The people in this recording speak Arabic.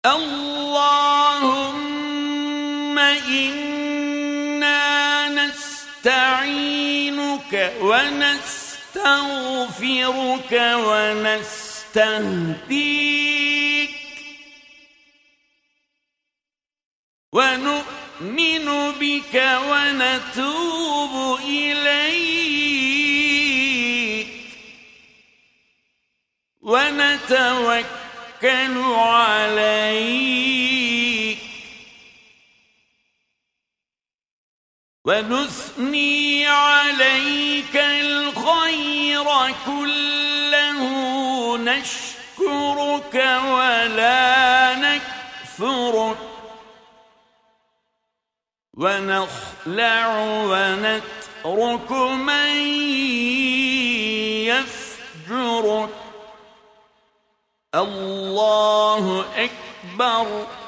اللهم إنا نستعينك ونستغفرك ونستهديك ونؤمن بك ونتوب إليك ونتوكل عليك ونثني عليك الخير كله نشكرك ولا نكفرك ونخلع ونترك من يفجرك. الله أكبر.